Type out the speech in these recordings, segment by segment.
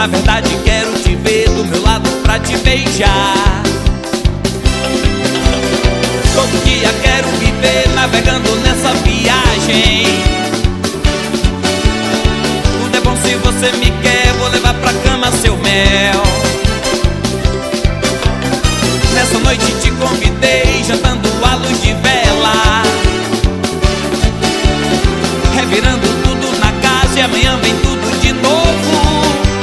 Na verdade quero te ver do meu lado pra te beijar. Todo dia quero viver navegando nessa viagem. Tudo é bom se você me quer, vou levar pra cama seu mel. Nessa noite te convidei, jantando à luz de vela, revirando tudo na casa e amanhã vem tudo de novo.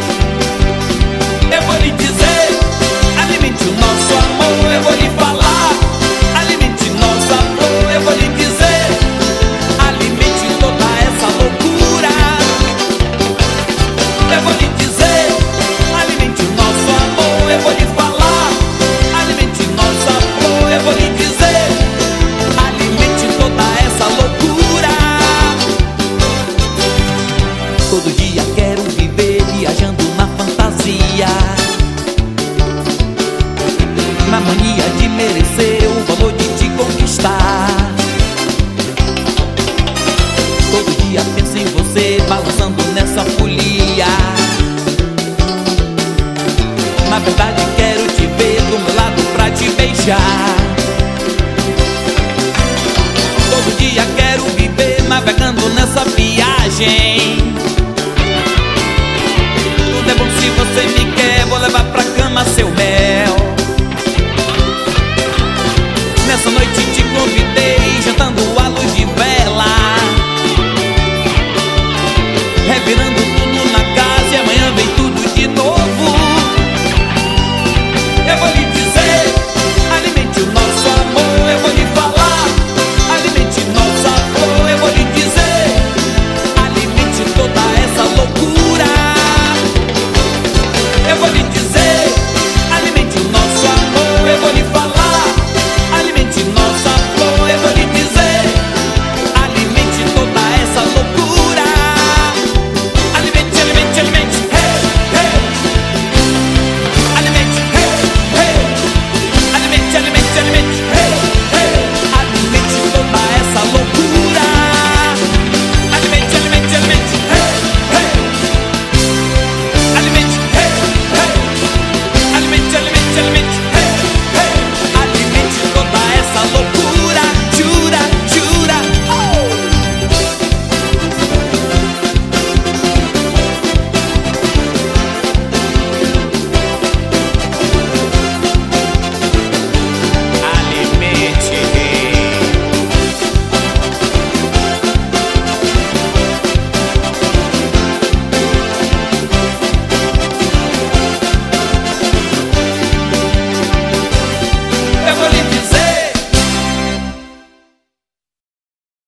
Eu vou lhe dizer, alimente o nosso amor. Eu vou lhe falar, alimente nossa flor. Eu vou lhe dizer, alimente toda essa loucura. Eu vou lhe dizer, alimente o nosso amor. Eu vou lhe falar, alimente nossa flor. Eu vou lhe dizer, alimente toda essa loucura. Todo dia quero viver viajando na fantasia, na mania de merecer o valor de te conquistar. Todo dia penso em você balançando nessa folia. Na verdade quero te ver do meu lado pra te beijar. Todo dia quero viver navegando nessa viagem. Tudo é bom se você me quer, vou levar pra cama seu mel. Nessa noite te convidei, jantando à luz de vela, revirando tudo na casa e amanhã vem tudo de novo. Eu vou lhe dizer, alimente o nosso amor. Eu vou lhe falar, alimente nossa flor. Eu vou lhe dizer, alimente toda essa loucura. Eu vou lhe